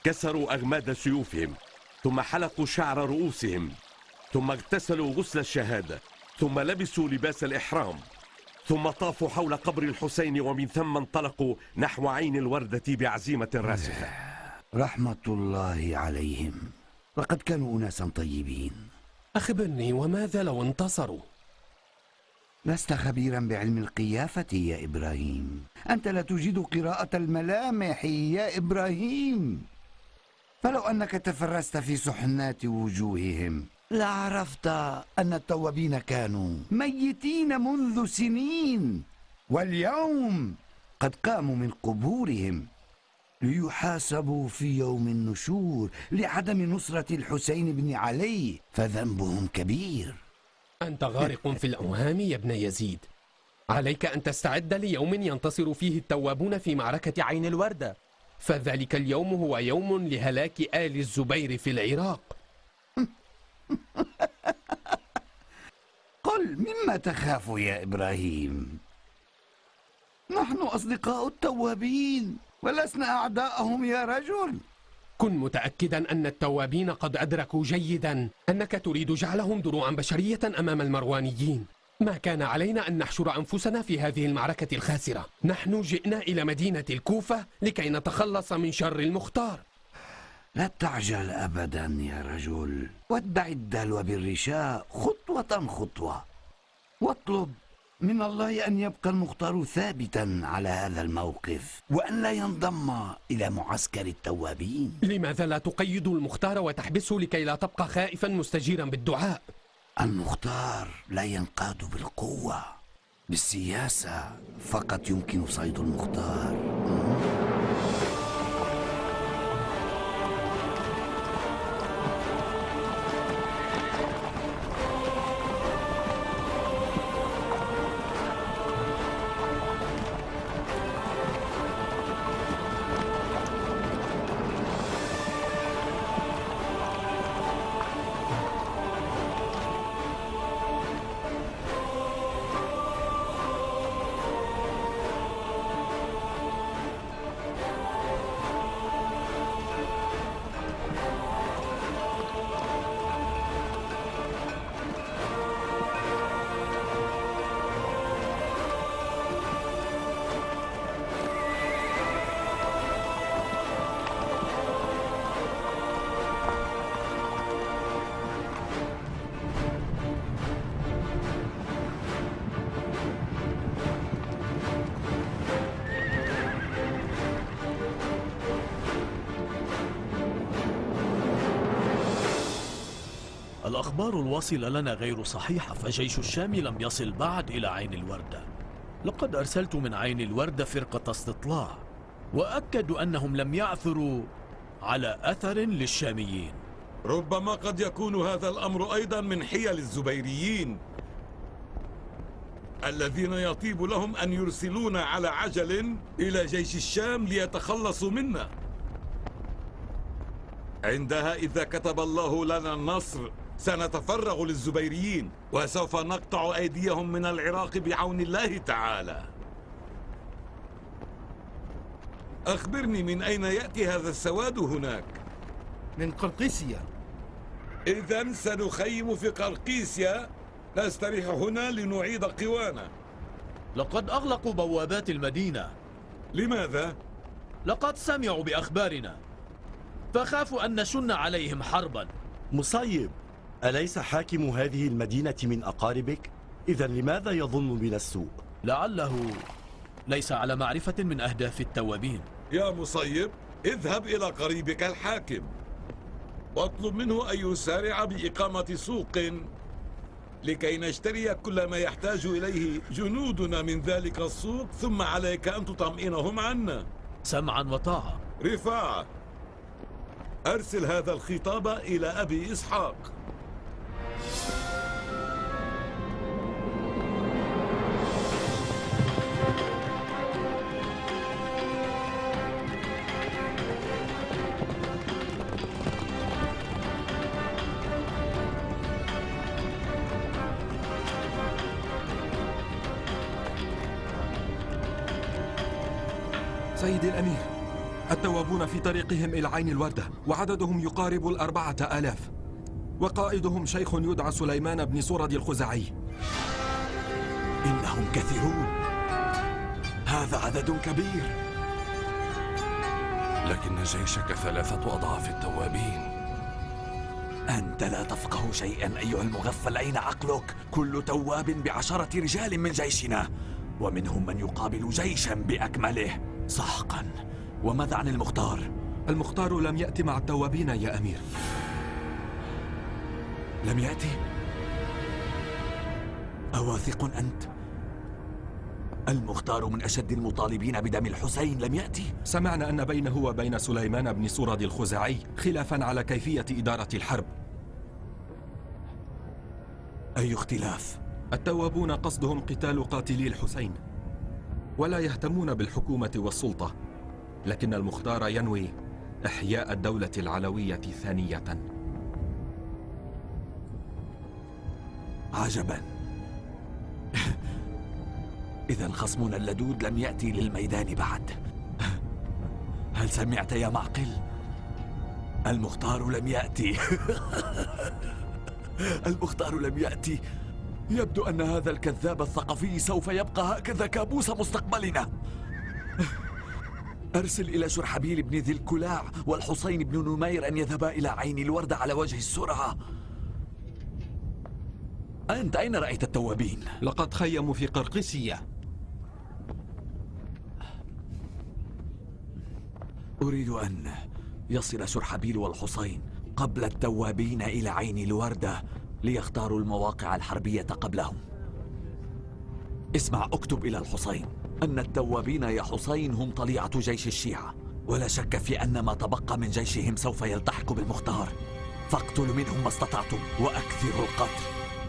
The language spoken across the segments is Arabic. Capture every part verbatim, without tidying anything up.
كسروا أغماد سيوفهم، ثم حلقوا شعر رؤوسهم، ثم اغتسلوا غسل الشهادة، ثم لبسوا لباس الإحرام، ثم طافوا حول قبر الحسين، ومن ثم انطلقوا نحو عين الوردة بعزيمة راسخة. رحمة الله عليهم، لقد كانوا أناسا طيبين. أخبرني، وماذا لو انتصروا؟ لست خبيرا بعلم القيافة يا إبراهيم، أنت لا تجيد قراءة الملامح يا إبراهيم. فلو أنك تفرست في سحنات وجوههم لعرفت أن التوابين كانوا ميتين منذ سنين، واليوم قد قاموا من قبورهم ليحاسبوا في يوم النشور لعدم نصرة الحسين بن علي، فذنبهم كبير. أنت غارق في الأوهام يا ابن يزيد. عليك أن تستعد ليوم ينتصر فيه التوابون في معركة عين الوردة، فذلك اليوم هو يوم لهلاك آل الزبير في العراق. قل مما تخاف يا إبراهيم؟ نحن أصدقاء التوابين ولسنا أعداءهم يا رجل. كن متأكدا أن التوابين قد أدركوا جيدا أنك تريد جعلهم دروعا بشرية أمام المروانيين. ما كان علينا أن نحشر أنفسنا في هذه المعركة الخاسرة. نحن جئنا إلى مدينة الكوفة لكي نتخلص من شر المختار. لا تعجل أبدا يا رجل، واتبع الدلو بالرشاء خطوة خطوة، واطلب من الله أن يبقى المختار ثابتا على هذا الموقف، وأن لا ينضم إلى معسكر التوابين. لماذا لا تقيد المختار وتحبسه لكي لا تبقى خائفا مستجيرا بالدعاء؟ المختار لا ينقاد بالقوة، بالسياسة فقط يمكن صيد المختار. الأخبار الواصلة لنا غير صحيحة، فجيش الشام لم يصل بعد إلى عين الوردة. لقد أرسلت من عين الوردة فرقة استطلاع، وأكدوا أنهم لم يعثروا على أثر للشاميين. ربما قد يكون هذا الأمر أيضا من حيل الزبيريين الذين يطيب لهم أن يرسلونا على عجل إلى جيش الشام ليتخلصوا منا. عندها إذا كتب الله لنا النصر سنتفرغ للزبيريين، وسوف نقطع أيديهم من العراق بعون الله تعالى. أخبرني، من أين يأتي هذا السواد هناك؟ من قرقيسيا. إذن سنخيم في قرقيسيا، نستريح هنا لنعيد قوانا. لقد أغلقوا بوابات المدينة. لماذا؟ لقد سمعوا بأخبارنا، فخافوا أن نشن عليهم حربا. مصيب، أليس حاكم هذه المدينة من أقاربك؟ إذا لماذا يظن بنا السوء؟ لعله ليس على معرفة من أهداف التوابين. يا مصيب، اذهب إلى قريبك الحاكم واطلب منه أن يسارع بإقامة سوق لكي نشتري كل ما يحتاج إليه جنودنا من ذلك السوق، ثم عليك أن تطمئنهم عنا. سمعا وطاعة. رفاعة، أرسل هذا الخطاب إلى أبي إسحاق. سيدي الأمير، التوابون في طريقهم إلى عين الوردة، وعددهم يقارب الأربعة آلاف، وقائدهم شيخ يدعى سليمان بن سورد الخزاعي. إنهم كثيرون، هذا عدد كبير. لكن جيشك ثلاثة أضعاف التوابين. أنت لا تفقه شيئا أيها المغفل، أين عقلك؟ كل تواب بعشرة رجال من جيشنا، ومنهم من يقابل جيشا بأكمله. سحقا. وماذا عن المختار؟ المختار لم يأتي مع التوابين يا أمير. لم يأتي؟ أواثق أنت؟ المختار من أشد المطالبين بدم الحسين لم يأتي؟ سمعنا أن بينه وبين سليمان بن سورد الخزاعي خلافا على كيفية إدارة الحرب. أي اختلاف؟ التوابون قصدهم قتال قاتلي الحسين، ولا يهتمون بالحكومة والسلطة، لكن المختار ينوي إحياء الدولة العلوية ثانية. عجبا. إذا خصمنا اللدود لم يأتي للميدان بعد. هل سمعت يا معقل؟ المختار لم يأتي. المختار لم يأتي. يبدو أن هذا الكذاب الثقفي سوف يبقى هكذا كابوس مستقبلنا. أرسل إلى شرحبيل بن ذي الكلاع والحسين بن نمير أن يذهبا إلى عين الوردة على وجه السرعة. أنت أين رأيت التوابين؟ لقد خيموا في قرقسية. أريد أن يصل شرحبيل والحسين قبل التوابين إلى عين الوردة ليختاروا المواقع الحربية قبلهم. اسمع، اكتب إلى الحسين أن التوابين يا حسين هم طليعة جيش الشيعة، ولا شك في أن ما تبقى من جيشهم سوف يلتحق بالمختار، فاقتلوا منهم ما استطعتم وأكثروا القتل.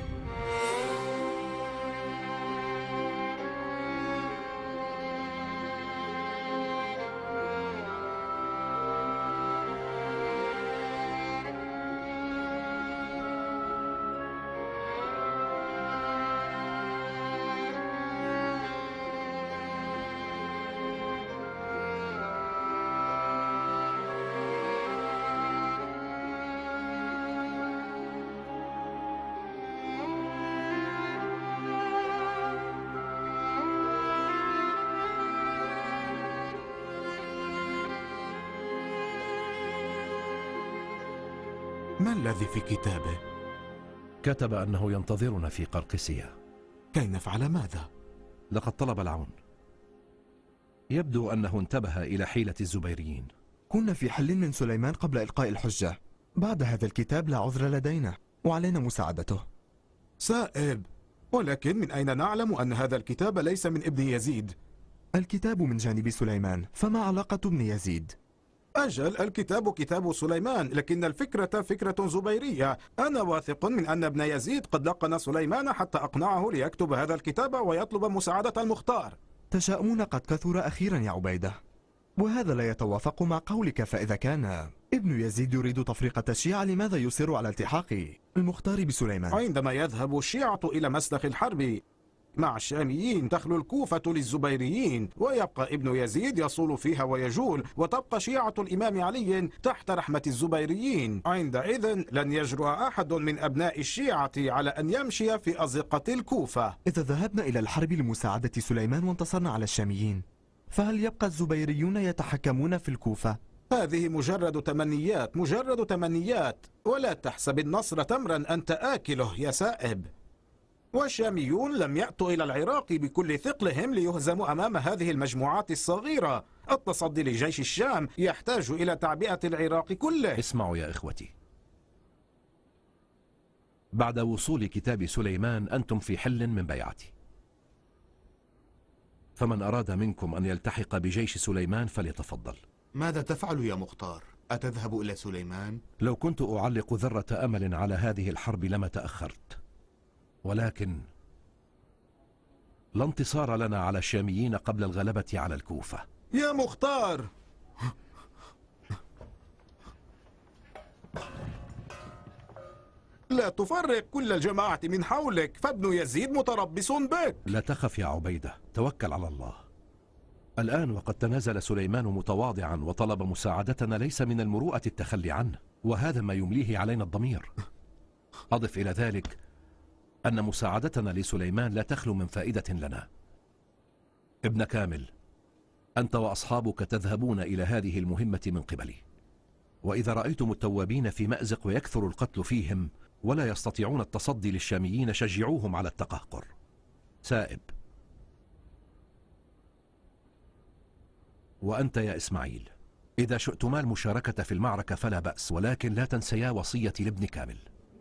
ما الذي في كتابه؟ كتب أنه ينتظرنا في قرقسية. كي نفعل ماذا؟ لقد طلب العون. يبدو أنه انتبه إلى حيلة الزبيريين. كنا في حل من سليمان قبل إلقاء الحجة. بعد هذا الكتاب لا عذر لدينا، وعلينا مساعدته. سائب، ولكن من أين نعلم أن هذا الكتاب ليس من ابن يزيد؟ الكتاب من جانب سليمان، فما علاقة ابن يزيد؟ أجل، الكتاب كتاب سليمان، لكن الفكرة فكرة زبيرية. أنا واثق من أن ابن يزيد قد لقن سليمان حتى أقنعه ليكتب هذا الكتاب ويطلب مساعدة المختار. تشاؤمون قد كثر أخيرا يا عبيدة، وهذا لا يتوافق مع قولك. فإذا كان ابن يزيد يريد تفرقة الشيعة، لماذا يصر على التحاق المختار بسليمان؟ عندما يذهب الشيعة إلى مسلخ الحرب مع الشاميين تخلو الكوفة للزبيريين، ويبقى ابن يزيد يصول فيها ويجول، وتبقى شيعة الإمام علي تحت رحمة الزبيريين. عندئذ لن يجرؤ أحد من أبناء الشيعة على أن يمشي في أزقة الكوفة. إذا ذهبنا إلى الحرب لمساعدة سليمان وانتصرنا على الشاميين، فهل يبقى الزبيريون يتحكمون في الكوفة؟ هذه مجرد تمنيات، مجرد تمنيات، ولا تحسب النصر تمرا أنت آكله يا سائب. والشاميون لم يأتوا إلى العراق بكل ثقلهم ليهزموا أمام هذه المجموعات الصغيرة. التصدي لجيش الشام يحتاج إلى تعبئة العراق كله. اسمعوا يا إخوتي، بعد وصول كتاب سليمان أنتم في حل من بيعتي، فمن أراد منكم أن يلتحق بجيش سليمان فليتفضل. ماذا تفعل يا مختار؟ أتذهب إلى سليمان؟ لو كنت أعلق ذرة أمل على هذه الحرب لما تأخرت، ولكن لا انتصار لنا على الشاميين قبل الغلبة على الكوفة. يا مختار، لا تفرق كل الجماعة من حولك، فابن يزيد متربص بك. لا تخف يا عبيدة، توكل على الله. الآن وقد تنازل سليمان متواضعا وطلب مساعدتنا، ليس من المروءة التخلي عنه، وهذا ما يمليه علينا الضمير. أضف إلى ذلك أن مساعدتنا لسليمان لا تخلو من فائدة لنا. ابن كامل، أنت وأصحابك تذهبون إلى هذه المهمة من قبلي، وإذا رأيتم التوابين في مأزق ويكثر القتل فيهم ولا يستطيعون التصدي للشاميين شجعوهم على التقهقر. سائب، وأنت يا إسماعيل، إذا شئتما المشاركة في المعركة فلا بأس، ولكن لا تنسيا وصيتي لابن كامل.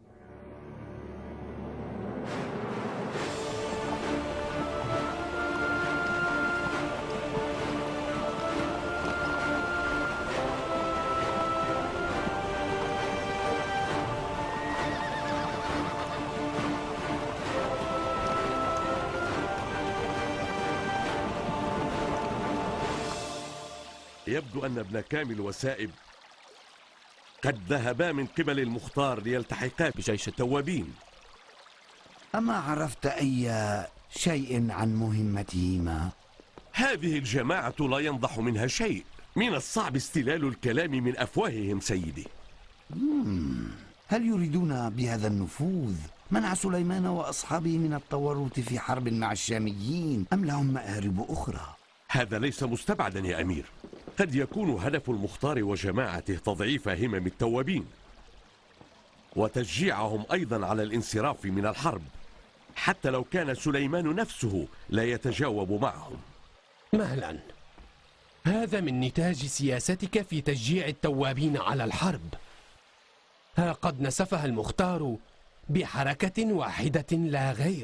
يبدو أن ابن كامل وسائب قد ذهبا من قبل المختار ليلتحقا بجيش التوابين. أما عرفت أي شيء عن مهمتهما؟ هذه الجماعة لا ينضح منها شيء، من الصعب استلال الكلام من أفواههم سيدي. مم. هل يريدون بهذا النفوذ منع سليمان وأصحابه من التورط في حرب مع الشاميين، أم لهم مآرب أخرى؟ هذا ليس مستبعدا يا أمير، قد يكون هدف المختار وجماعته تضعيف همم التوابين وتشجيعهم أيضا على الانصراف من الحرب، حتى لو كان سليمان نفسه لا يتجاوب معهم. مهلا، هذا من نتاج سياستك في تشجيع التوابين على الحرب. ها قد نسفها المختار بحركة واحدة لا غير.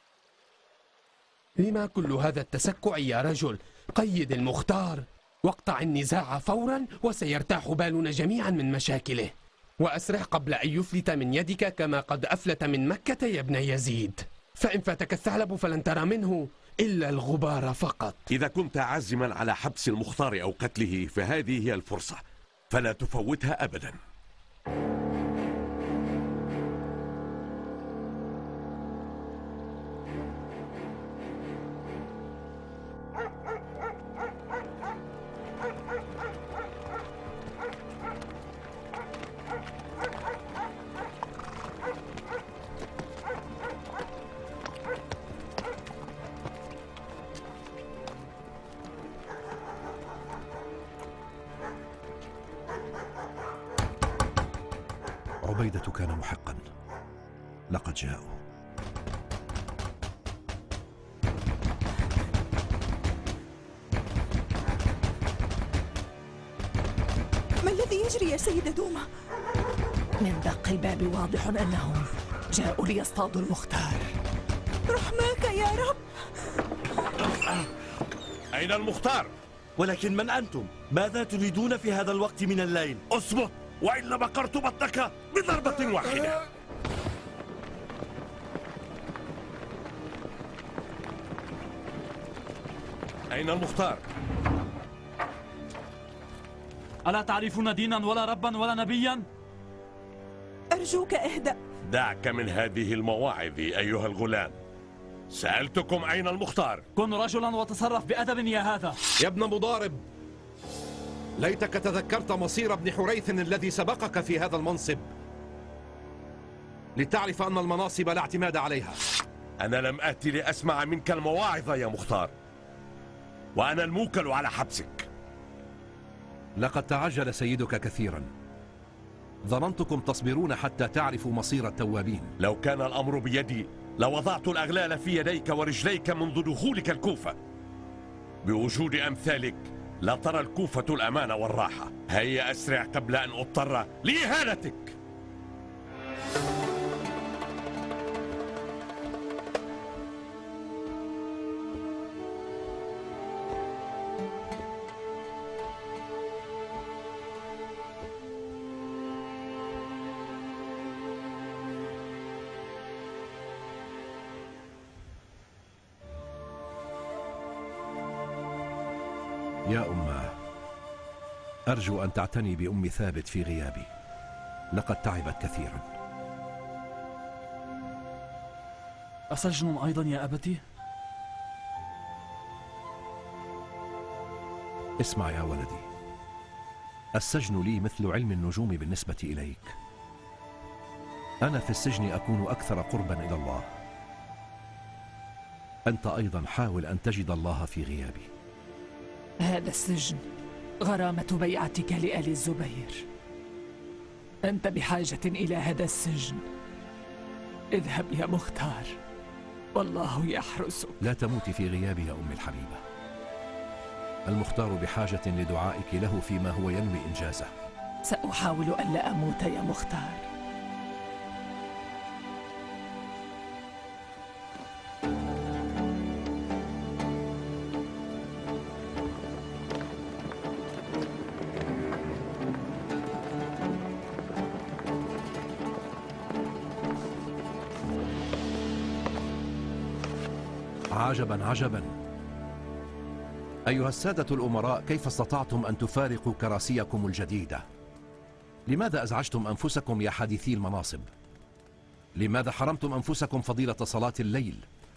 لما كل هذا التسكع يا رجل؟ قيد المختار واقطع النزاع فورا وسيرتاح بالنا جميعا من مشاكله، وأسرع قبل أن يفلت من يدك كما قد أفلت من مكة يا ابن يزيد. فإن فاتك الثعلب فلن ترى منه إلا الغبار فقط. إذا كنت عازما على حبس المختار أو قتله فهذه هي الفرصة، فلا تفوتها أبدا. عبيدة كان محقا، لقد جاءوا. ما الذي يجري يا سيدة دوما؟ من دق الباب واضح أنهم جاءوا ليصطادوا المختار. رحماك يا رب. أين المختار؟ ولكن من أنتم؟ ماذا تريدون في هذا الوقت من الليل؟ اصبر، وإلا بقرت بطنك بضربة واحدة. أين المختار؟ ألا تعرفون دينا ولا ربا ولا نبيا؟ أرجوك اهدأ. دعك من هذه المواعظ أيها الغلام. سألتكم أين المختار؟ كن رجلا وتصرف بأدب يا هذا. يا ابن مضارب، ليتك تذكرت مصير ابن حريث الذي سبقك في هذا المنصب، لتعرف أن المناصب لا اعتماد عليها. أنا لم آتي لأسمع منك المواعظ يا مختار، وأنا الموكل على حبسك. لقد تعجل سيدك كثيرا، ظننتكم تصبرون حتى تعرفوا مصير التوابين. لو كان الأمر بيدي لوضعت الأغلال في يديك ورجليك منذ دخولك الكوفة. بوجود أمثالك لا ترى الكوفة الأمان والراحة. هيا أسرع قبل أن أضطر لإهانتك. يا أماه، أرجو أن تعتني بأم ثابت في غيابي، لقد تعبت كثيرا. أسجن أيضا يا أبتي؟ اسمع يا ولدي، السجن لي مثل علم النجوم بالنسبة إليك. أنا في السجن أكون أكثر قربا إلى الله. أنت أيضا حاول أن تجد الله في غيابي. هذا السجن غرامة بيعتك لآل الزبير. أنت بحاجة إلى هذا السجن. اذهب يا مختار، والله يحرسك. لا تموتي في غيابي يا أمي الحبيبة. المختار بحاجة لدعائك له فيما هو ينوي إنجازه. سأحاول ألا أموت يا مختار. عجبا عجبا أيها السادة الأمراء، كيف استطعتم أن تفارقوا كراسيكم الجديدة؟ لماذا أزعجتم أنفسكم يا حديثي المناصب؟ لماذا حرمتم أنفسكم فضيلة صلاة الليل؟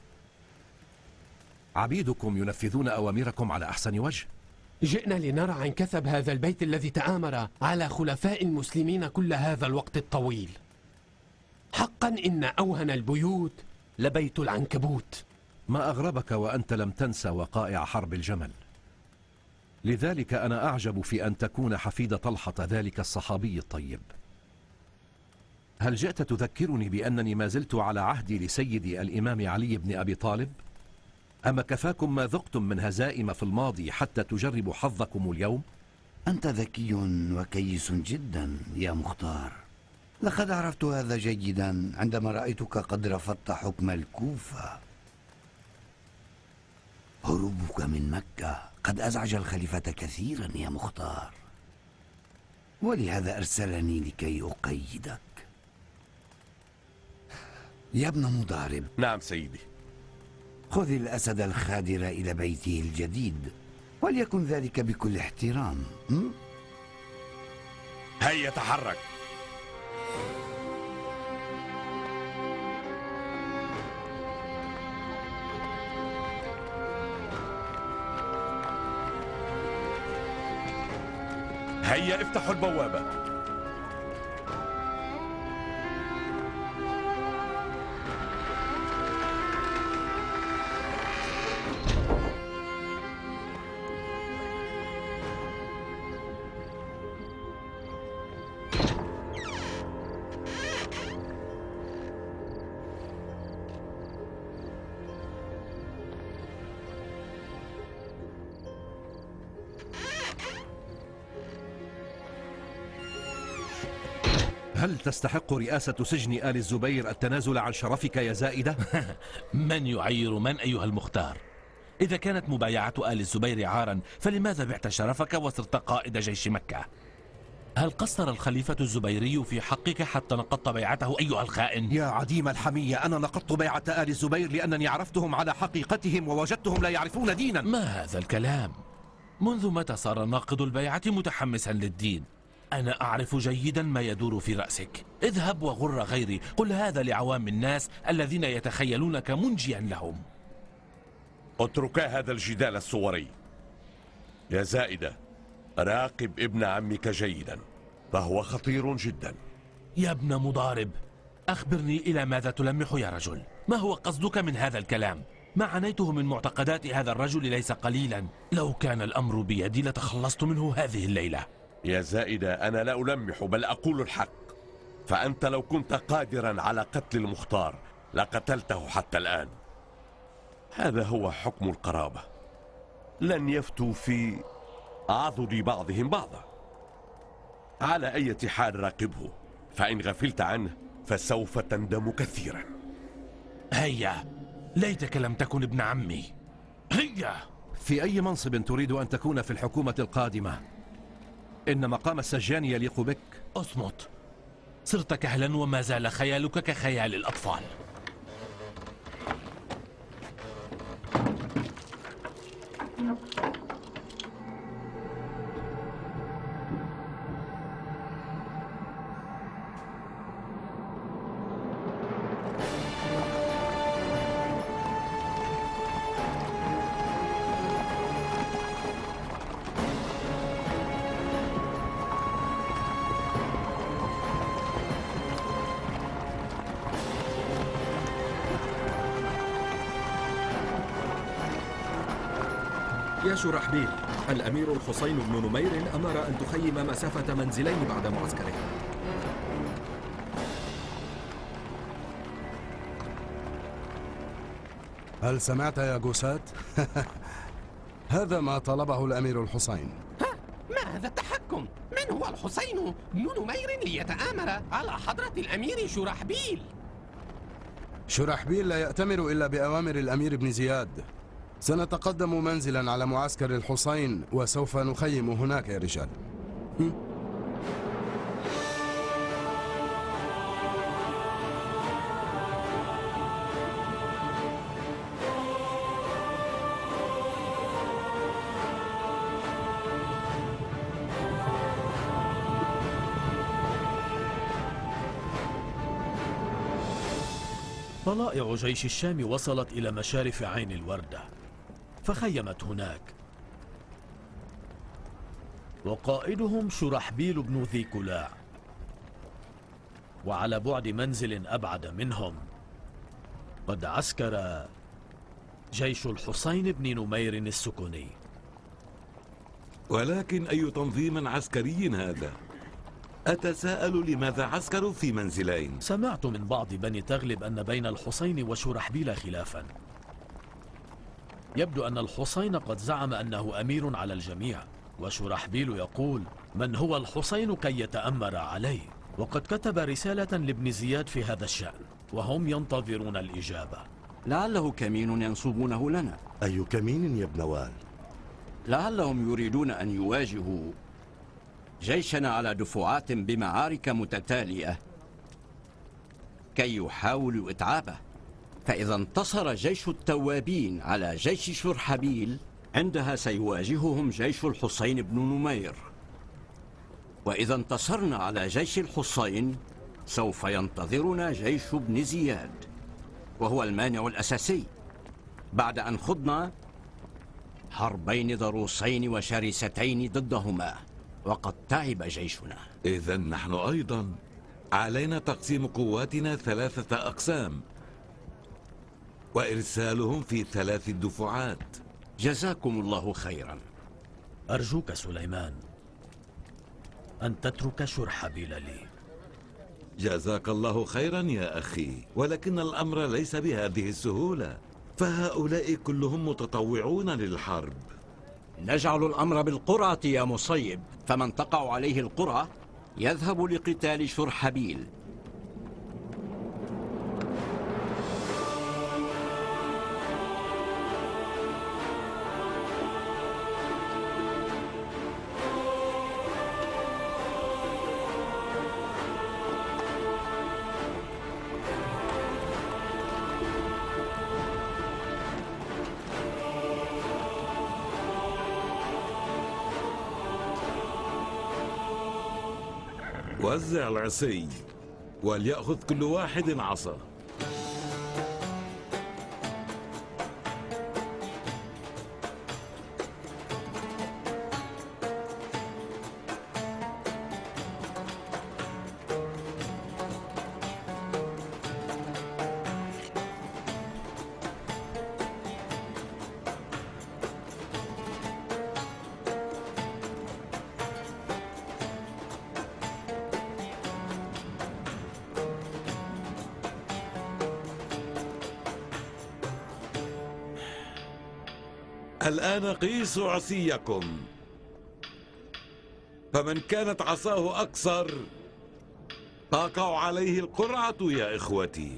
عبيدكم ينفذون أوامركم على أحسن وجه. جئنا لنرى عن كثب هذا البيت الذي تآمر على خلفاء المسلمين كل هذا الوقت الطويل. حقا إن أوهن البيوت لبيت العنكبوت. ما أغربك وأنت لم تنسى وقائع حرب الجمل. لذلك أنا أعجب في أن تكون حفيد طلحة ذلك الصحابي الطيب. هل جئت تذكرني بأنني ما زلت على عهدي لسيدي الإمام علي بن أبي طالب؟ أما كفاكم ما ذقتم من هزائم في الماضي حتى تجربوا حظكم اليوم؟ أنت ذكي وكيس جدا يا مختار. لقد عرفت هذا جيدا عندما رأيتك قد رفضت حكم الكوفة. هروبك من مكة قد أزعج الخليفة كثيرا يا مختار، ولهذا أرسلني لكي أقيدك. يا ابن مضارب. نعم سيدي. خذ الأسد الخادر إلى بيته الجديد، وليكن ذلك بكل احترام. م? هيا تحرك. هيا افتحوا البوابة. هل تستحق رئاسة سجن آل الزبير التنازل عن شرفك يا زائدة؟ من يعير من أيها المختار؟ إذا كانت مبايعة آل الزبير عارا، فلماذا بعت شرفك وصرت قائد جيش مكة؟ هل قصر الخليفة الزبيري في حقك حتى نقضت بيعته أيها الخائن؟ يا عديم الحمية، أنا نقضت بيعة آل الزبير لأنني عرفتهم على حقيقتهم ووجدتهم لا يعرفون دينا. ما هذا الكلام؟ منذ متى صار ناقض البيعة متحمسا للدين؟ أنا أعرف جيدا ما يدور في رأسك. اذهب وغر غيري، قل هذا لعوام الناس الذين يتخيلونك منجيا لهم. اتركا هذا الجدال الصوري. يا زائدة، راقب ابن عمك جيدا، فهو خطير جدا. يا ابن مضارب، أخبرني إلى ماذا تلمح يا رجل؟ ما هو قصدك من هذا الكلام؟ ما عانيته من معتقدات هذا الرجل ليس قليلا. لو كان الأمر بيدي لتخلصت منه هذه الليلة. يا زائدة، أنا لا ألمح بل أقول الحق. فأنت لو كنت قادرا على قتل المختار لقتلته حتى الآن. هذا هو حكم القرابة. لن يفتوا في عضد بعضهم بعضا. على أي حال راقبه، فإن غفلت عنه فسوف تندم كثيرا. هيا، ليتك لم تكن ابن عمي. هيا. في أي منصب تريد أن تكون في الحكومة القادمة؟ إن مقام السجان يليق بك. اصمت. صرت كهلا وما زال خيالك كخيال الأطفال. يا شرحبيل، الأمير الحسين بن نمير أمر أن تخيم مسافة منزلين بعد معسكره. هل سمعت يا جوسات؟ هذا ما طلبه الأمير الحسين. ما هذا التحكم؟ من هو الحسين بن نمير ليتآمر على حضرة الأمير شرحبيل؟ شرحبيل لا يأتمر إلا بأوامر الأمير بن زياد. سنتقدم منزلا على معسكر الحسين وسوف نخيم هناك يا رجال. طلائع جيش الشام وصلت إلى مشارف عين الوردة فخيمت هناك، وقائدهم شرحبيل بن ذي كلاع. وعلى بعد منزل أبعد منهم قد عسكر جيش الحسين بن نمير السكني. ولكن أي تنظيم عسكري هذا؟ أتساءل لماذا عسكروا في منزلين؟ سمعت من بعض بني تغلب أن بين الحسين وشرحبيل خلافا. يبدو أن الحسين قد زعم أنه أمير على الجميع، وشرحبيل يقول من هو الحسين كي يتأمر عليه، وقد كتب رسالة لابن زياد في هذا الشأن وهم ينتظرون الإجابة. لعله كمين ينصبونه لنا. أي كمين يا ابن وال؟ لعلهم يريدون أن يواجهوا جيشنا على دفعات بمعارك متتالية كي يحاولوا إتعابه، فإذا انتصر جيش التوابين على جيش شرحبيل عندها سيواجههم جيش الحسين بن نمير، وإذا انتصرنا على جيش الحسين سوف ينتظرنا جيش ابن زياد، وهو المانع الأساسي بعد أن خضنا حربين ضروسين وشرستين ضدهما، وقد تعب جيشنا. إذن نحن أيضا علينا تقسيم قواتنا ثلاثة أقسام وإرسالهم في ثلاث دفعات. جزاكم الله خيرا. أرجوك سليمان أن تترك شرحبيل لي. جزاك الله خيرا يا أخي، ولكن الأمر ليس بهذه السهولة، فهؤلاء كلهم متطوعون للحرب. نجعل الأمر بالقرعة يا مصيب، فمن تقع عليه القرعة يذهب لقتال شرحبيل. وزع العصي وليأخذ كل واحد عصا. الآن قيسوا عصيكم، فمن كانت عصاه أقصر تقع عليه القرعة يا إخوتي.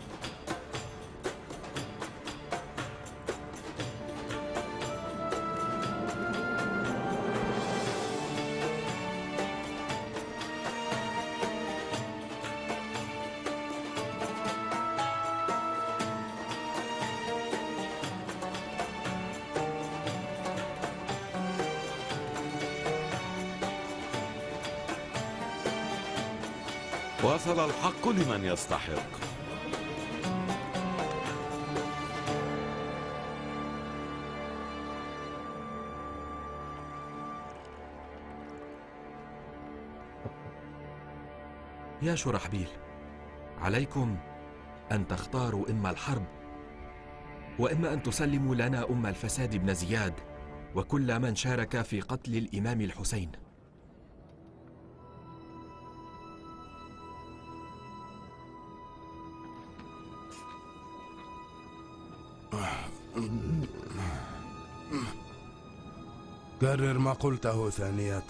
وصل الحق لمن يستحق. يا شرحبيل، عليكم أن تختاروا إما الحرب وإما أن تسلموا لنا أم الفساد بن زياد وكل من شارك في قتل الإمام الحسين. كرر ما قلته ثانية.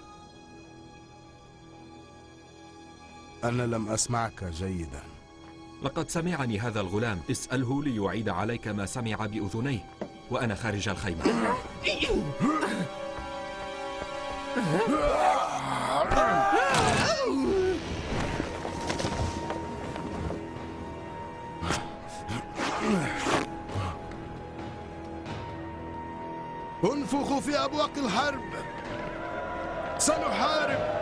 أنا لم أسمعك جيدا. لقد سمعني هذا الغلام، اسأله ليعيد عليك ما سمع بأذنيه وأنا خارج الخيمة. انفخوا في أبواق الحرب، سنحارب.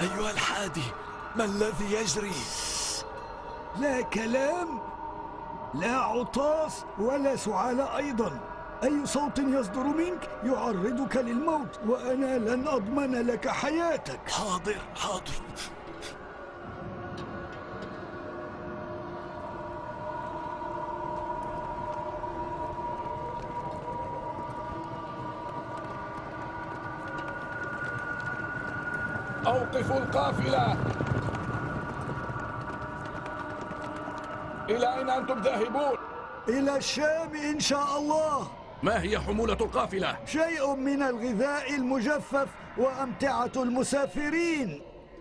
أيها الحادي، ما الذي يجري؟ لا كلام، لا عطاس ولا سعال أيضا. أي صوت يصدر منك يعرضك للموت، وأنا لن أضمن لك حياتك. حاضر حاضر. أوقفوا القافلة. إلى أين أنتم ذاهبون؟ إلى الشام إن شاء الله. ما هي حمولة القافلة؟ شيء من الغذاء المجفف وأمتعة المسافرين.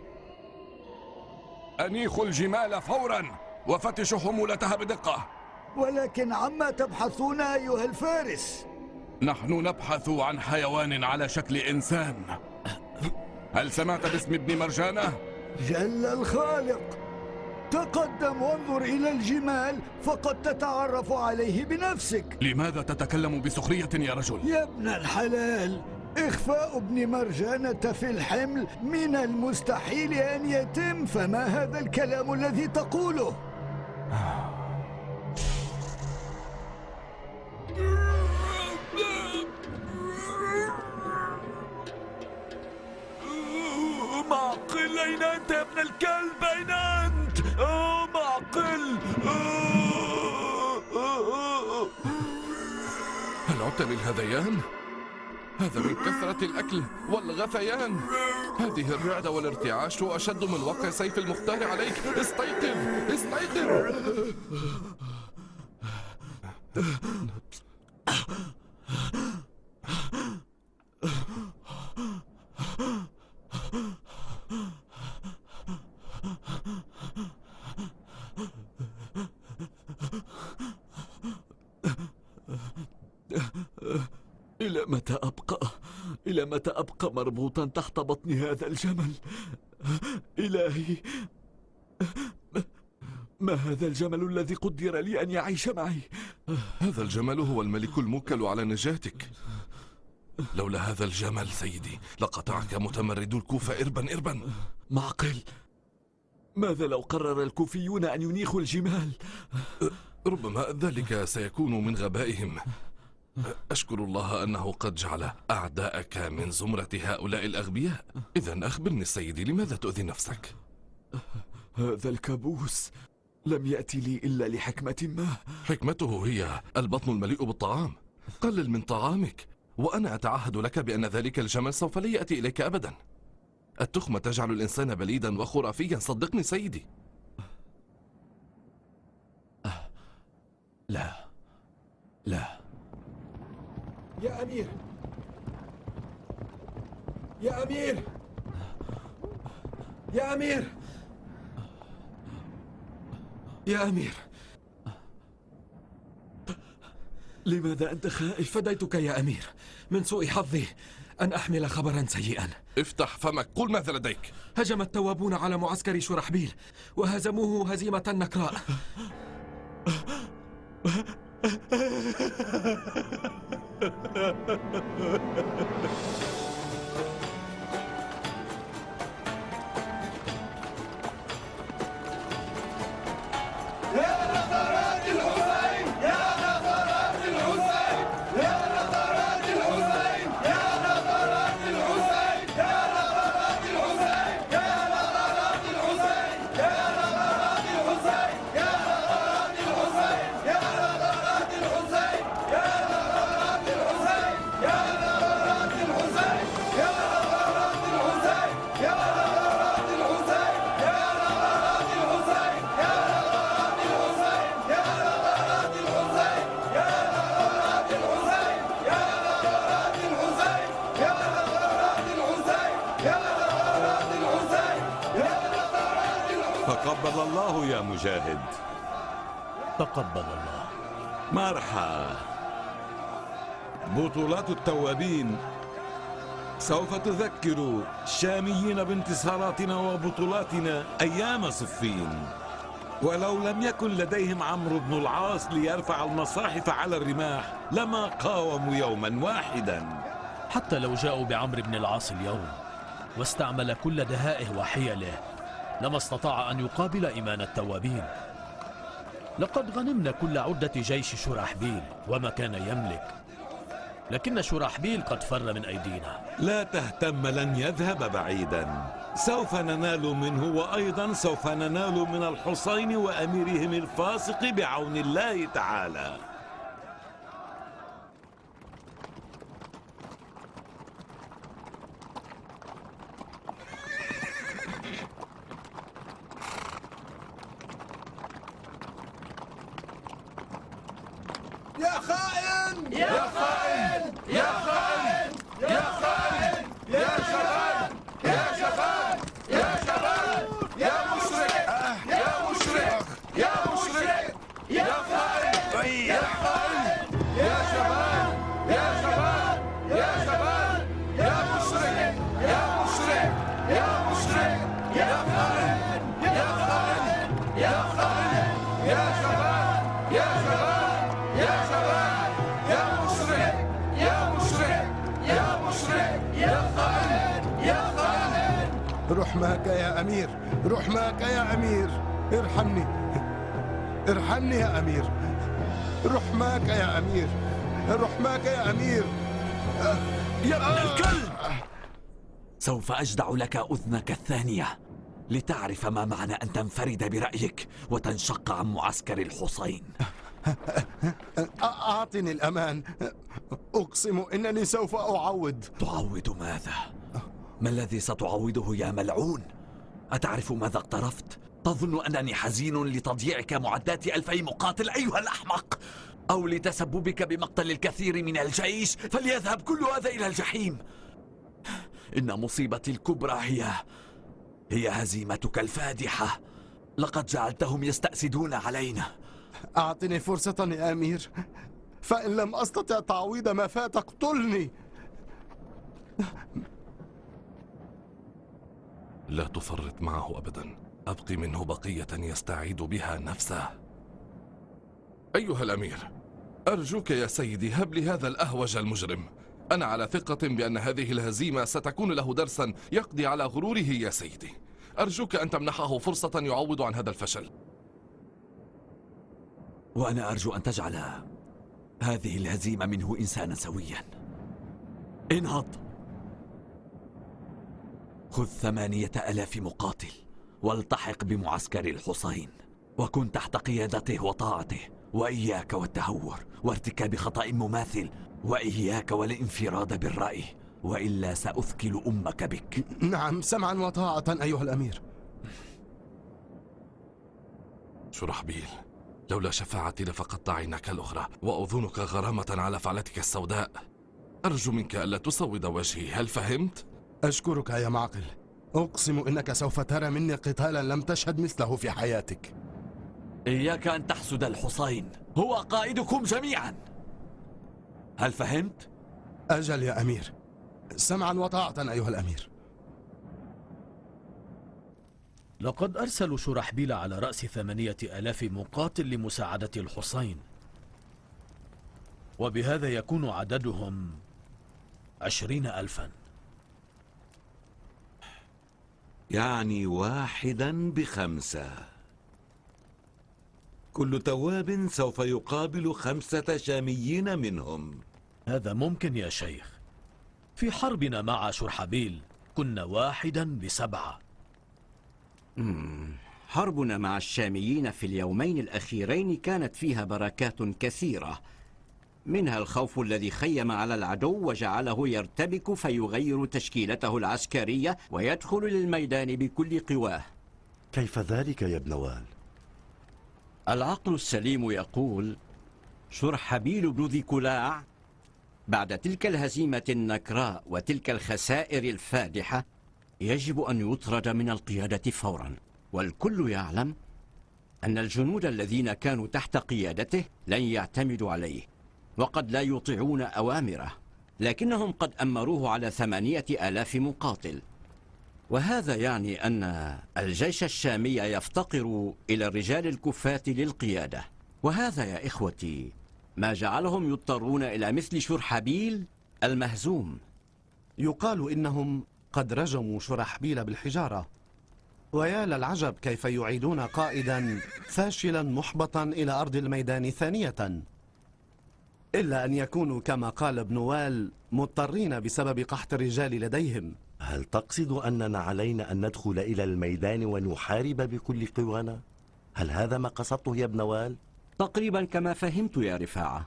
أنيخوا الجمال فورا وفتشوا حمولتها بدقة. ولكن عما تبحثون أيها الفارس؟ نحن نبحث عن حيوان على شكل إنسان. هل سمعت باسم ابن مرجانة؟ جل الخالق، تقدم وانظر إلى الجمال فقد تتعرف عليه بنفسك. لماذا تتكلم بسخرية يا رجل؟ يا ابن الحلال، إخفاء ابن مرجانة في الحمل من المستحيل أن يتم، فما هذا الكلام الذي تقوله؟ معقل، أين أنت يا ابن الكلب؟ أين أنت؟ أوه معقل. هل عدت للهذيان؟ هذا من كثرة الأكل والغثيان. هذه الرعدة والارتعاش أشد من وقع سيف المختار عليك. استيقظ استيقظ. إلى متى أبقى؟ إلى متى أبقى مربوطا تحت بطن هذا الجمل؟ إلهي، ما هذا الجمل الذي قدر لي أن يعيش معي؟ هذا الجمل هو الملك الموكل على نجاتك. لولا هذا الجمل سيدي لقطعك متمردو الكوفة إربا إربا. معقل، ماذا لو قرر الكوفيون أن ينيخوا الجمال؟ ربما ذلك سيكون من غبائهم. أشكر الله أنه قد جعل أعداءك من زمرة هؤلاء الأغبياء. إذن أخبرني سيدي، لماذا تؤذي نفسك؟ هذا الكابوس لم يأتي لي إلا لحكمة ما. حكمته هي البطن المليء بالطعام. قلل من طعامك، وأنا أتعهد لك بأن ذلك الجمل سوف لا يأتي إليك أبدا. التخمة تجعل الإنسان بليدا وخرافيا، صدقني سيدي. لا لا يا أمير، يا أمير، يا أمير، يا أمير، لماذا أنت خائف؟ فديتك يا أمير من سوء حظي أن أحمل خبرا سيئا. افتح فمك، قل ماذا لديك. هجم التوابون على معسكر شرحبيل وهزموه هزيمة نكراء. تقبل الله يا مجاهد. تقبل الله. مرحى. بطولات التوابين سوف تذكر الشاميين بانتصاراتنا وبطولاتنا أيام صفين، ولو لم يكن لديهم عمرو بن العاص ليرفع المصاحف على الرماح لما قاوموا يوما واحدا. حتى لو جاءوا بعمرو بن العاص اليوم واستعمل كل دهائه وحيله، لما استطاع أن يقابل إيمان التوابين. لقد غنمنا كل عدة جيش شرحبيل وما كان يملك، لكن شرحبيل قد فر من أيدينا. لا تهتم، لن يذهب بعيدا، سوف ننال منه، وأيضا سوف ننال من الحصين وأميرهم الفاسق بعون الله تعالى. يا خائن يا خائن يا خائن يا خائن يا شباب يا شباب يا شباب يا مشرك يا مشرك يا مشرك يا خائن يا خائن يا شباب يا شباب يا شباب يا مشرك يا مشرك يا مشرك يا خائن يا خائن يا خائن يا شباب يا شباب يا شباب يا مشرك يا مشرك يا مشرك يا خائن يا خائن. رحمك يا أمير، رحمك يا أمير، ارحمني ارحمني يا أمير، رحمك يا أمير، رحمك يا أمير. يا ابن الكلب، سوف أجدع لك أذنك الثانية لتعرف ما معنى أن تنفرد برأيك وتنشق عن معسكر الحصين. أعطني الأمان، أقسم إنني سوف أعوض. تعوض ماذا؟ ما الذي ستعوضه يا ملعون؟ أتعرف ماذا اقترفت؟ تظن أنني حزين لتضييعك معدات ألفي مقاتل أيها الأحمق؟ أو لتسببك بمقتل الكثير من الجيش؟ فليذهب كل هذا إلى الجحيم. إن مصيبتي الكبرى هي هي هزيمتك الفادحة. لقد جعلتهم يستأسدون علينا. أعطني فرصة يا أمير، فإن لم أستطع تعويض ما فات اقتلني. لا تفرط معه أبدا، أبقي منه بقية يستعيد بها نفسه. أيها الأمير، أرجوك يا سيدي هب لي هذا الأهوج المجرم. أنا على ثقة بأن هذه الهزيمة ستكون له درسا يقضي على غروره يا سيدي. أرجوك أن تمنحه فرصة يعوض عن هذا الفشل. وأنا أرجو أن تجعل هذه الهزيمة منه إنسانا سويا. انهض، خذ ثمانية ألاف مقاتل والتحق بمعسكر الحصين، وكن تحت قيادته وطاعته، وإياك والتهور وارتكاب خطأ مماثل، وإياك والانفراد بالرأي، وإلا سأثكل أمك بك. نعم، سمعا وطاعة أيها الأمير. شرحبيل، لولا شفاعتي لفقدت عينك الأخرى وأذنك غرامة على فعلتك السوداء. أرجو منك ألا تسود وجهي، هل فهمت؟ أشكرك يا معقل، أقسم إنك سوف ترى مني قتالا لم تشهد مثله في حياتك. إياك أن تحسد الحصين، هو قائدكم جميعا، هل فهمت؟ أجل يا أمير، سمعا وطاعة أيها الأمير. لقد أرسلوا شرحبيل على رأس ثمانية آلاف مقاتل لمساعدة الحصين، وبهذا يكون عددهم عشرين ألفا. يعني واحدا بخمسة. كل تواب سوف يقابل خمسة شاميين منهم. هذا ممكن يا شيخ، في حربنا مع شرحبيل كنا واحدا بسبعة. مم. حربنا مع الشاميين في اليومين الأخيرين كانت فيها بركات كثيرة، منها الخوف الذي خيم على العدو وجعله يرتبك فيغير تشكيلته العسكرية ويدخل للميدان بكل قواه. كيف ذلك يا ابن وال؟ العقل السليم يقول شرحبيل بن ذي كلاع بعد تلك الهزيمة النكراء وتلك الخسائر الفادحة يجب أن يطرد من القيادة فورا، والكل يعلم أن الجنود الذين كانوا تحت قيادته لن يعتمدوا عليه وقد لا يطيعون أوامره، لكنهم قد أمروه على ثمانية آلاف مقاتل، وهذا يعني أن الجيش الشامي يفتقر إلى الرجال الكفاة للقيادة، وهذا يا إخوتي ما جعلهم يضطرون إلى مثل شرحبيل المهزوم. يقال إنهم قد رجموا شرحبيل بالحجارة. ويا للعجب كيف يعيدون قائدا فاشلا محبطا إلى أرض الميدان ثانية، إلا أن يكونوا كما قال ابن وال مضطرين بسبب قحط الرجال لديهم. هل تقصد أننا علينا أن ندخل إلى الميدان ونحارب بكل قوانا؟ هل هذا ما قصدته يا ابن وال؟ تقريبا كما فهمت يا رفاعة.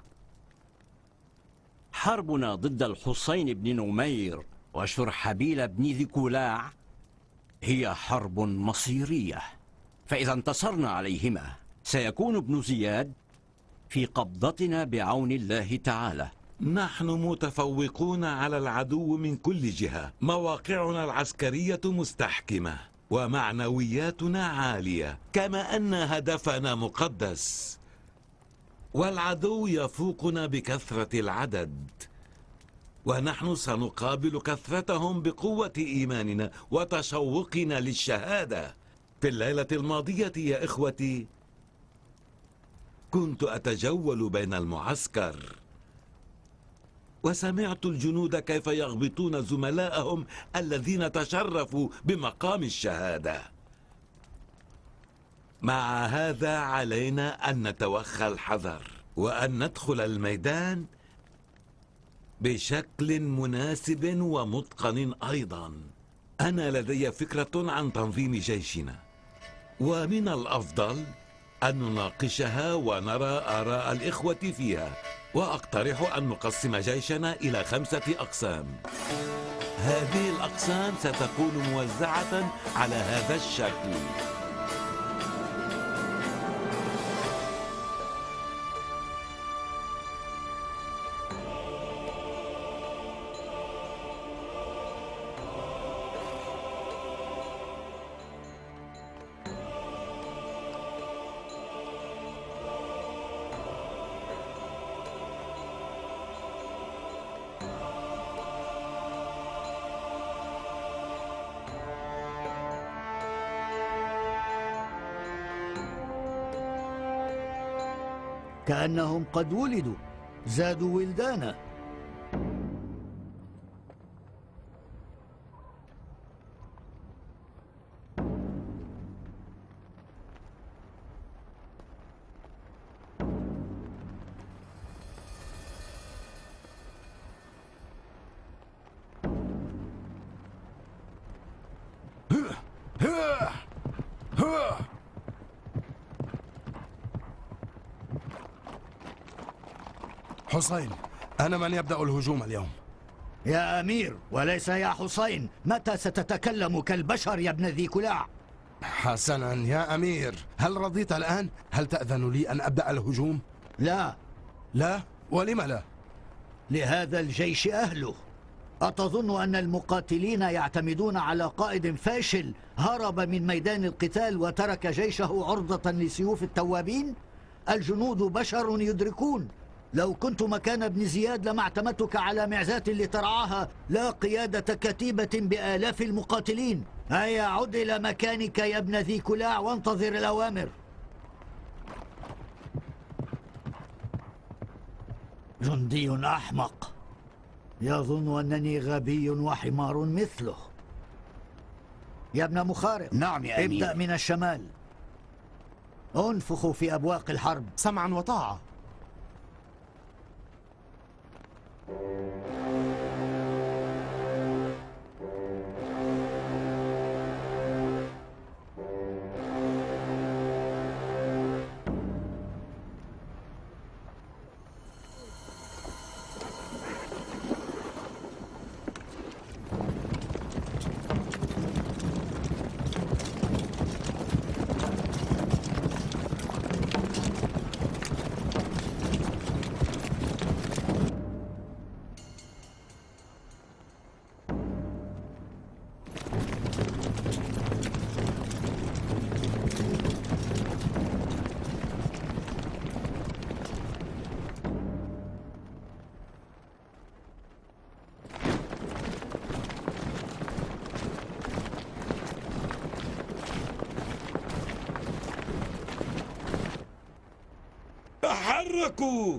حربنا ضد الحسين بن نمير وشرحبيل بن ذي كولاع هي حرب مصيرية، فإذا انتصرنا عليهما سيكون ابن زياد في قبضتنا بعون الله تعالى. نحن متفوقون على العدو من كل جهة، مواقعنا العسكرية مستحكمة ومعنوياتنا عالية، كما أن هدفنا مقدس، والعدو يفوقنا بكثرة العدد، ونحن سنقابل كثرتهم بقوة إيماننا وتشوقنا للشهادة. في الليلة الماضية يا إخوتي كنت أتجول بين المعسكر وسمعت الجنود كيف يغبطون زملائهم الذين تشرفوا بمقام الشهادة. مع هذا علينا أن نتوخى الحذر وأن ندخل الميدان بشكل مناسب ومتقن أيضا. أنا لدي فكرة عن تنظيم جيشنا، ومن الأفضل أن نناقشها ونرى آراء الإخوة فيها، وأقترح أن نقسم جيشنا إلى خمسة أقسام. هذه الأقسام ستكون موزعة على هذا الشكل: كأنهم قد ولدوا، زادوا ولدانا. حسين، أنا من يبدأ الهجوم اليوم. يا أمير وليس يا حسين، متى ستتكلم كالبشر يا ابن ذي كلاع؟ حسنا يا أمير، هل رضيت الآن؟ هل تأذن لي أن أبدأ الهجوم؟ لا. لا؟ ولم لا؟ لهذا الجيش أهله. أتظن أن المقاتلين يعتمدون على قائد فاشل هرب من ميدان القتال وترك جيشه عرضة لسيوف التوابين؟ الجنود بشر يدركون. لو كنت مكان ابن زياد لما اعتمدتك على معزاة لترعاها، لا قيادة كتيبة بآلاف المقاتلين. هيا عد إلى مكانك يا ابن ذي كلاع وانتظر الأوامر. جندي أحمق يظن أنني غبي وحمار مثله. يا ابن مخارق، نعم يا أمير. ابدأ من الشمال، انفخوا في أبواق الحرب. سمعا وطاعة. تحركوا!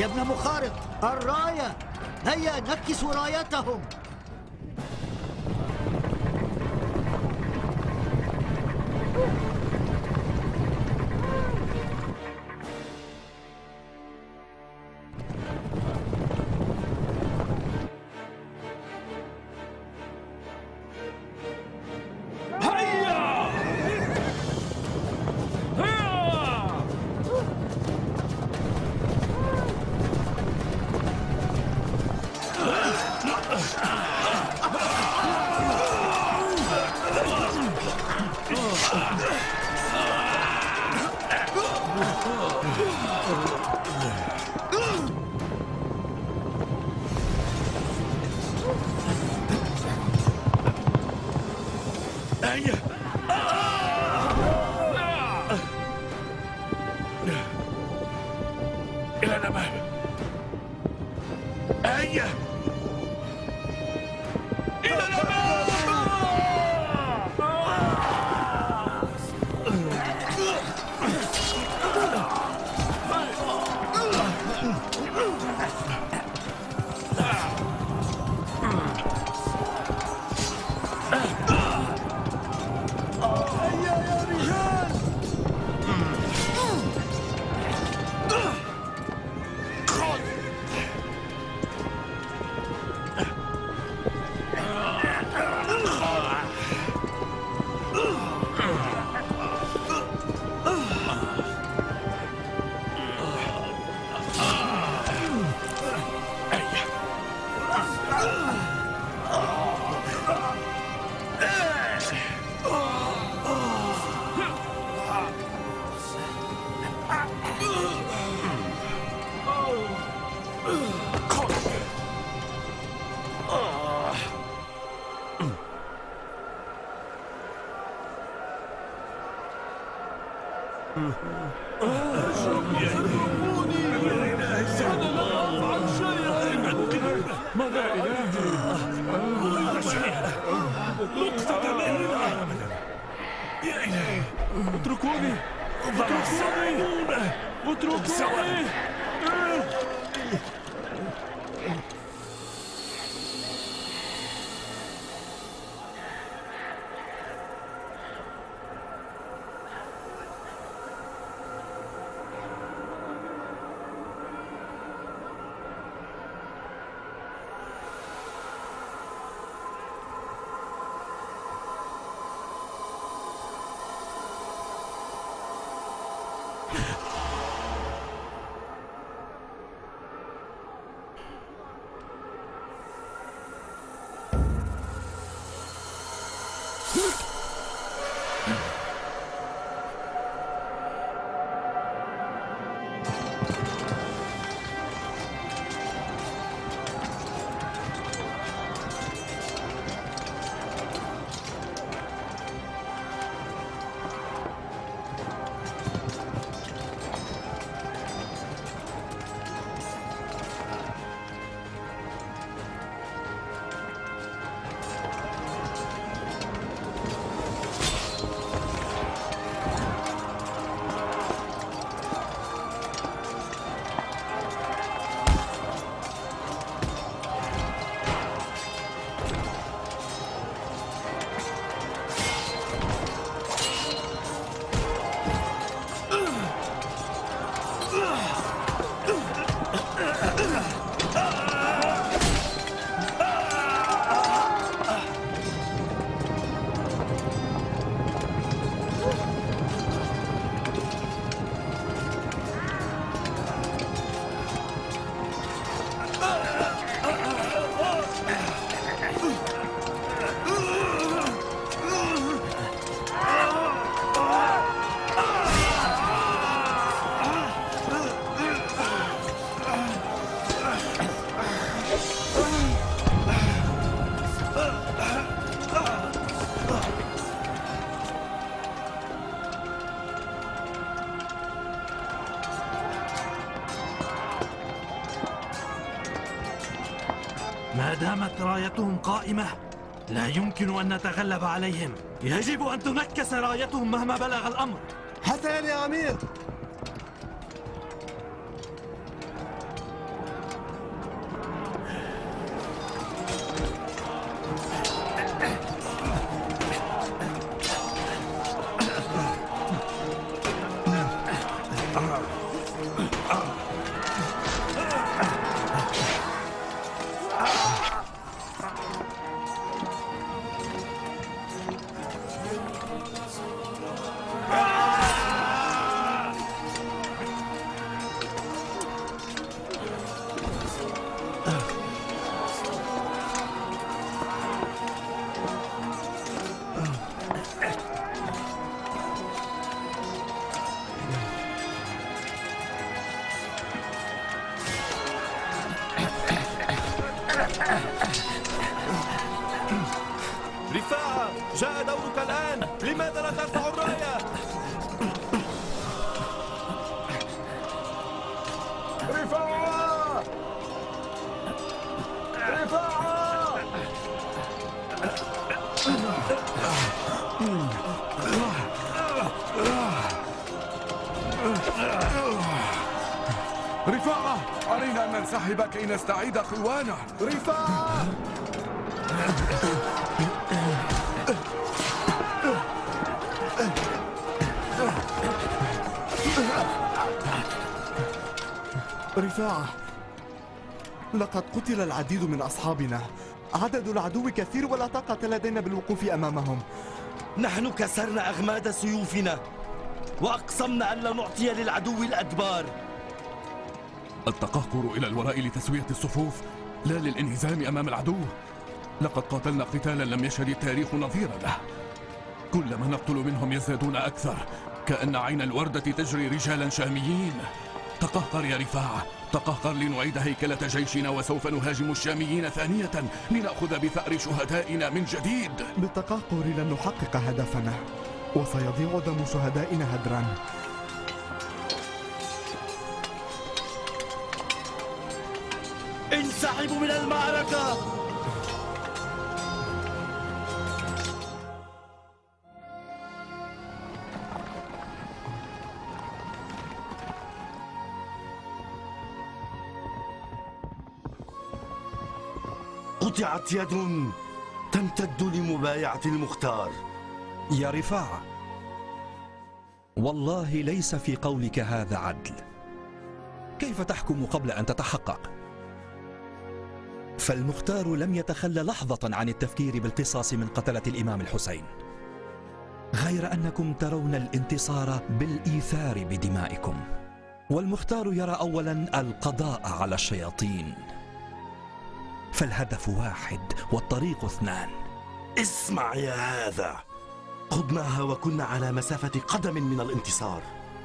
يا ابن مخارق، الراية! هيا نكس رايتهم. إلى الأمام. هيا إلى الأمام. ماذا إلهي؟ نقطة مني. يا إلهي، اتركوني اتركوني اتركوني. ما دامت رايتهم قائمة لا يمكن أن نتغلب عليهم. يجب أن تنكس رايتهم مهما بلغ الأمر. حسنا يا أمير. رفاعة، جاء دورك الآن. لماذا لا ترفع الراية؟ رفاعة! رفاعة! رفاعة، علينا أن ننسحب كي نستعيد قوانا. رفاعة! رفاعة، لقد قتل العديد من أصحابنا. عدد العدو كثير ولا طاقة لدينا بالوقوف أمامهم. نحن كسرنا أغماد سيوفنا وأقسمنا أن لا نعطي للعدو الأدبار. التقهقر إلى الوراء لتسوية الصفوف، لا للانهزام أمام العدو. لقد قاتلنا قتالا لم يشهد التاريخ نظيرا له. كلما نقتل منهم يزدادون أكثر، كأن عين الوردة تجري رجالا شاميين. تقهقر يا رفاعة، تقهقر لنعيد هيكلة جيشنا، وسوف نهاجم الشاميين ثانية لنأخذ بثأر شهدائنا من جديد. بالتقهقر لن نحقق هدفنا، وسيضيع دم شهدائنا هدرا. انسحبوا من المعركة. قطعت يد تمتد لمبايعة المختار. يا رفاعة، والله ليس في قولك هذا عدل. كيف تحكم قبل أن تتحقق؟ فالمختار لم يتخلى لحظة عن التفكير بالقصاص من قتلة الإمام الحسين، غير أنكم ترون الانتصار بالإيثار بدمائكم، والمختار يرى أولا القضاء على الشياطين. فالهدف واحد والطريق اثنان. اسمع يا هذا، خضناها وكنا على مسافة قدم من الانتصار،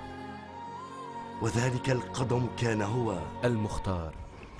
وذلك القدم كان هو المختار.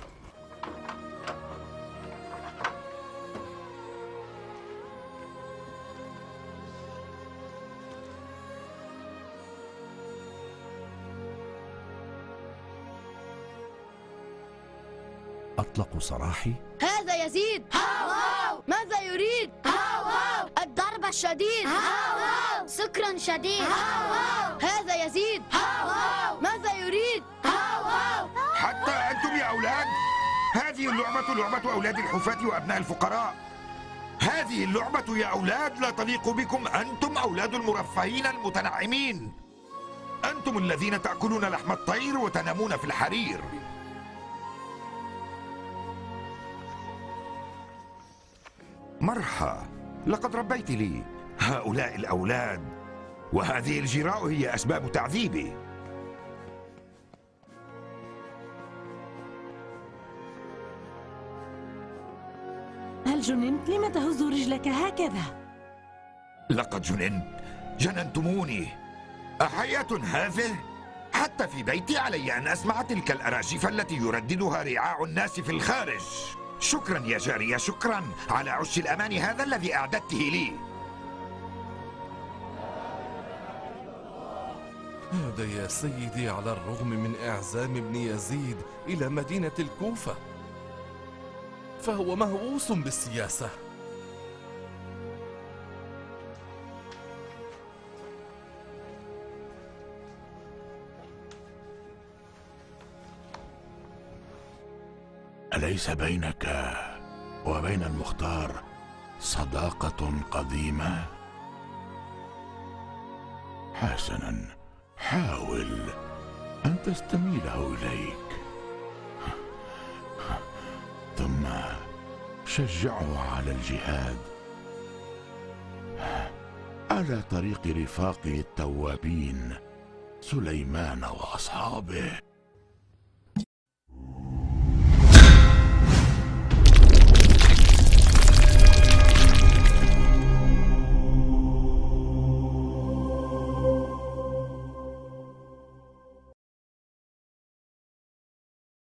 أطلقوا سراحي. هذا يزيد. هاو هاو. ماذا يريد؟ هاو هاو. الضرب الشديد. هاو هاو. سكرا شديد. هاو هاو. هذا يزيد. هاو هاو. ماذا يريد؟ هاو هاو. حتى أنتم يا أولاد؟ هذه اللعبة لعبة أولاد الحفاة وأبناء الفقراء. هذه اللعبة يا أولاد لا تليق بكم، أنتم أولاد المرفهين المتنعمين. أنتم الذين تأكلون لحم الطير وتنامون في الحرير. مرحى، لقد ربيت لي هؤلاء الأولاد، وهذه الجراء هي أسباب تعذيبي. هل جننت؟ لم تهز رجلك هكذا؟ لقد جننت، جننتموني. أحياة هذه؟ حتى في بيتي علي أن أسمع تلك الأراشيف التي يرددها رعاع الناس في الخارج. شكرا يا جارية، شكرا على عش الأمان هذا الذي أعددته لي. هذا يا سيدي على الرغم من إعزام ابن يزيد إلى مدينة الكوفة، فهو مهووس بالسياسة. أليس بينك وبين المختار صداقة قديمة؟ حسنا، حاول أن تستميله إليك، ثم شجعه على الجهاد على طريق رفاقه التوابين سليمان وأصحابه.